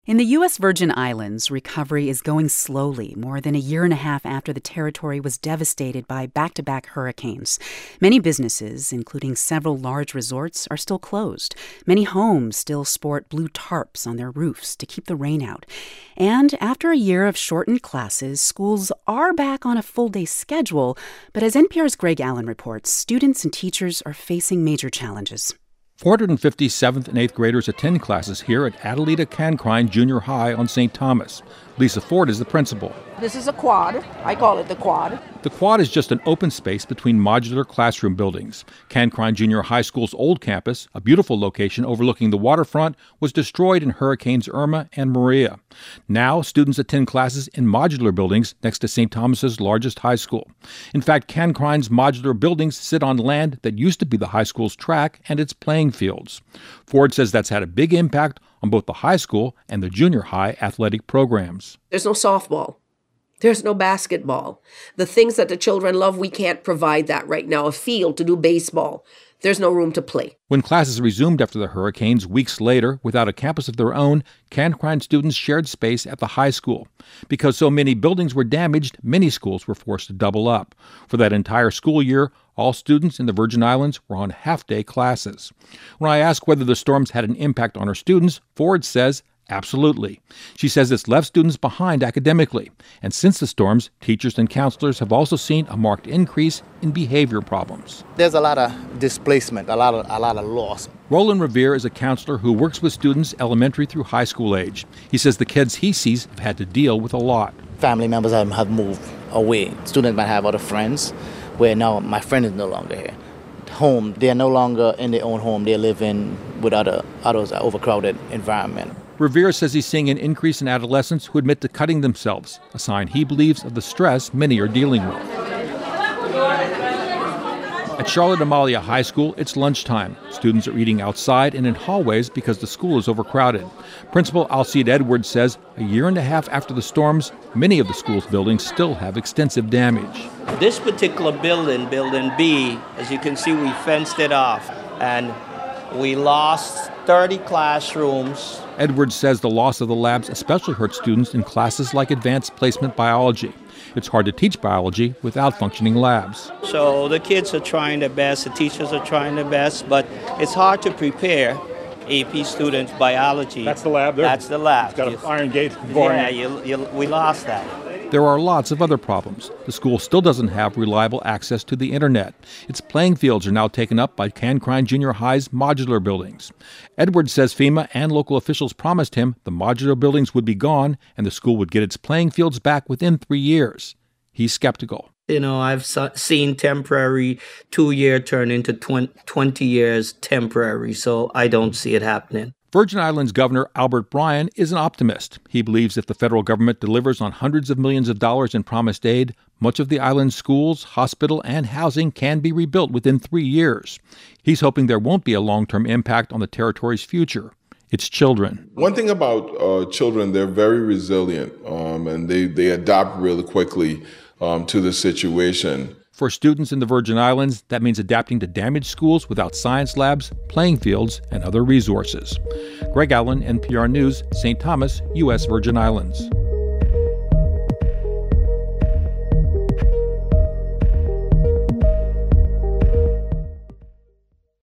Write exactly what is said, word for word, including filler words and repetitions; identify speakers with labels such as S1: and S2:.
S1: In the U S Virgin Islands, recovery is going slowly, more than a year and a half after the territory was devastated by back-to-back hurricanes. Many businesses, including several large resorts, are still closed. Many homes still sport blue tarps on their roofs to keep the rain out. And after a year of shortened classes, schools are back on a full-day schedule. But as N P R's Greg Allen reports, students and teachers are facing major challenges.
S2: four hundred fifty seventh and eighth graders attend classes here at Adelita Cancrine Junior High on Saint Thomas. Lisa Ford is the principal.
S3: This is a quad. I call it the quad.
S2: The quad is just an open space between modular classroom buildings. Cancrine Junior High School's old campus, a beautiful location overlooking the waterfront, was destroyed in Hurricanes Irma and Maria. Now, students attend classes in modular buildings next to Saint Thomas's largest high school. In fact, Cancrine's modular buildings sit on land that used to be the high school's track and its playing fields. Ford says that's had a big impact on both the high school and the junior high athletic programs.
S3: There's no softball. There's no basketball. The things that the children love, we can't provide that right now. A field to do baseball. There's no room to play.
S2: When classes resumed after the hurricanes weeks later, without a campus of their own, Cancrine students shared space at the high school. Because so many buildings were damaged, many schools were forced to double up. For that entire school year, all students in the Virgin Islands were on half-day classes. When I asked whether the storms had an impact on her students, Ford says absolutely. She says it's left students behind academically. And since the storms, teachers and counselors have also seen a marked increase in behavior problems.
S4: There's a lot of displacement, a lot of, a lot of loss.
S2: Roland Revere is a counselor who works with students elementary through high school age. He says the kids he sees have had to deal with a lot.
S4: Family members have, have moved away. Students might have other friends where now my friend is no longer here. Home, they're no longer in their own home. They live in with other others, overcrowded environment.
S2: Revere says he's seeing an increase in adolescents who admit to cutting themselves, a sign he believes of the stress many are dealing with. At Charlotte Amalia High School, it's lunchtime. Students are eating outside and in hallways because the school is overcrowded. Principal Alcide Edwards says a year and a half after the storms, many of the school's buildings still have extensive damage.
S5: This particular building, Building B, as you can see, we fenced it off, and we lost thirty classrooms.
S2: Edwards says the loss of the labs especially hurt students in classes like advanced placement biology. It's hard to teach biology without functioning labs.
S5: So the kids are trying their best, the teachers are trying their best, but it's hard to prepare A P students biology.
S6: That's the lab there?
S5: That's the lab.
S6: It's got an iron gate.
S5: Yeah, you, you, we lost that.
S2: There are lots of other problems. The school still doesn't have reliable access to the internet. Its playing fields are now taken up by Cancrine Junior High's modular buildings. Edwards says FEMA and local officials promised him the modular buildings would be gone and the school would get its playing fields back within three years. He's skeptical.
S5: You know, I've seen temporary two-year turn into twenty years temporary, so I don't see it happening.
S2: Virgin Islands Governor Albert Bryan is an optimist. He believes if the federal government delivers on hundreds of millions of dollars in promised aid, much of the island's schools, hospital, and housing can be rebuilt within three years. He's hoping there won't be a long-term impact on the territory's future. Its children.
S7: One thing about uh, children, they're very resilient, um, and they, they adapt really quickly um, to the situation.
S2: For students in the Virgin Islands, that means adapting to damaged schools without science labs, playing fields, and other resources. Greg Allen, N P R News, Saint Thomas, U S Virgin Islands.